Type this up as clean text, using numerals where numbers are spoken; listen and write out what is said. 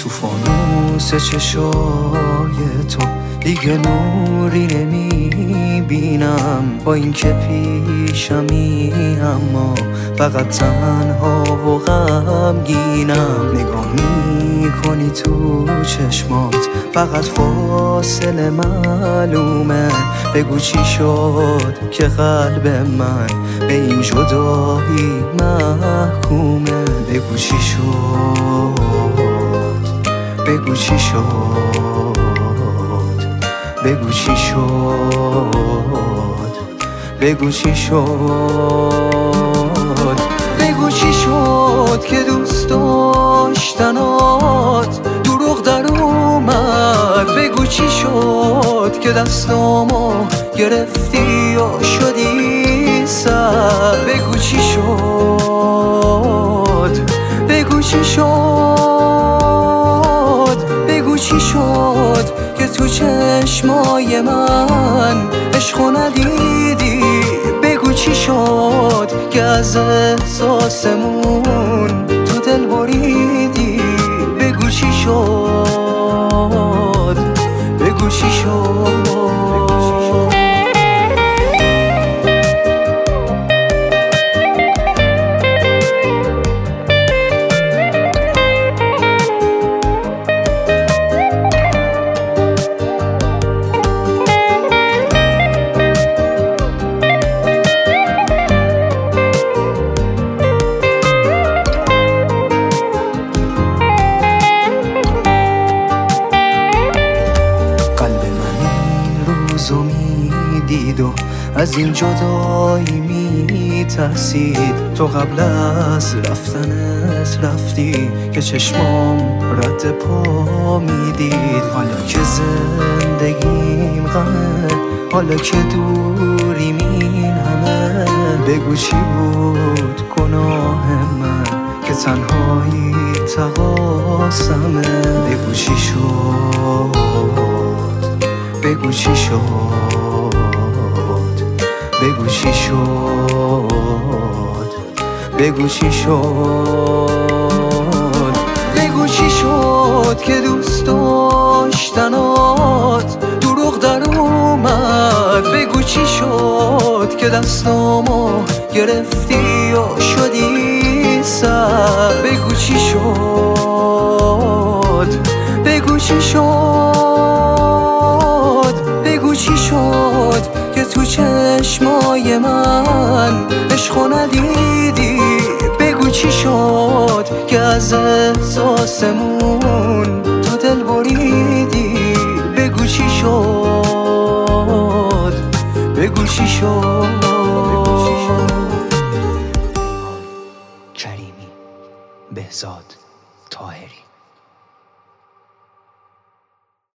تو فانوس چشای تو دیگه نوری نمیبینم، با این که پیشمی اما فقط تنها و غمگینم. نگاه میکنی تو چشمات فقط فاصله معلومه، بگو چی شد که قلب من به این جدایی محکومه. بگو چی شد، بگو چی شد، بگو چی شد، بگو چی شد، بگو چی شد که دوست داشتنات دروغ در اومد. بگو چی شد که دستامو گرفتی یا شدی سر. بگو چی شد، بگو چی شد، بگو چی شد که تو چشمای من عشقو ندیدی. بگو چی شد که از احساسمون تو دل بریدی. بگو چی شد، بگو چی شد. میدید و از این جدایی میترسید. تو قبل از رفتنت رفتی که چشمام رد پا میدید. حالا که زندگیم غمه، حالا که دوریم این همه، بگو چی بود گناه من که تنهایی تقاسمه. بگو چی شد، بگو چی شد، بگو چی شد، بگو چی شد، بگو چی شد که دوست داشتنات دروغ در اومد. بگو چی شد که دستامو گرفتی یا شدی سر. بگو چی شد، بگو چی شد، بگو چی شد که تو چشمای من عشقو ندیدی. بگو چی شد که از احساسمون تو دل بریدی. بگو چی شد، بگو چی شد. کریمی، بهزاد طاهری.